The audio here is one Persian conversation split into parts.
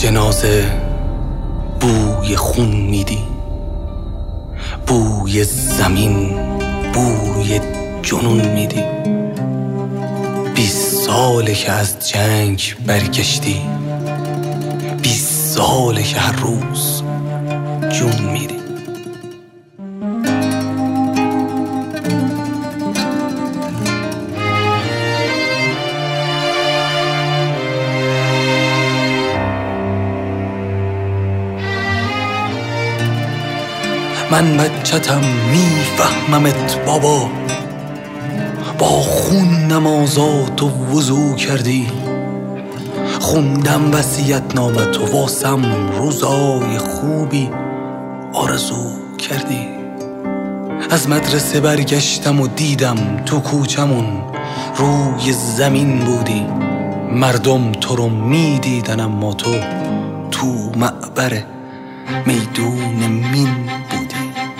جنازه بوی خون میدی، بوی زمین، بوی جنون میدی. 20 ساله که از جنگ برگشتی، 20 ساله که هر روز جون میدی. من بچتم میفهممت بابا، با خون نمازات و وضو کردی. خوندم وصیت نامت و واسم روزای خوبی آرزو کردی. از مدرسه برگشتم و دیدم تو کوچمون روی زمین بودی. مردم تو رو میدیدن اما تو معبر میدون مین بودی.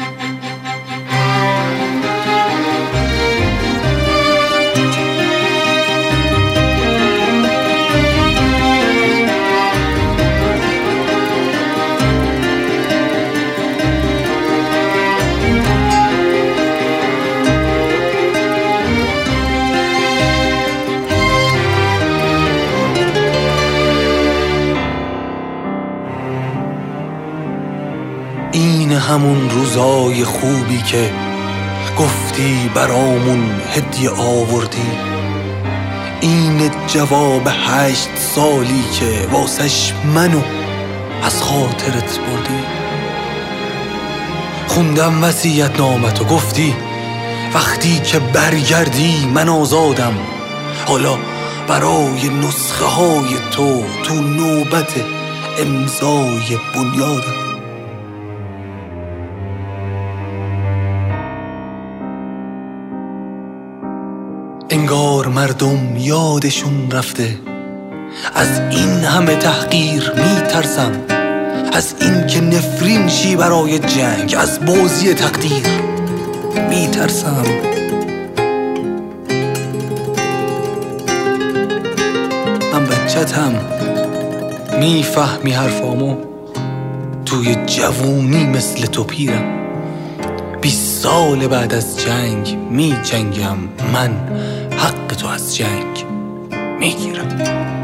این همون روزای خوبی که گفتی برامون هدیه آوردی. این جواب 8 سالی که واسش منو از خاطرت بردی. خوندم وصیت نامت و گفتی وقتی که برگردی من آزادم. حالا برای نسخه های تو نوبت امضای بنیادم. انگار مردم یادشون رفته، از این همه تحقیر میترسم، از این که نفرین شی برای جنگ، از بازی تقدیر میترسم. من بچتم میفهمی حرفامو، توی جوونی مثل تو پیرم. 20 سال بعد از جنگ می جنگم، من حق تو از جنگ میگیرم.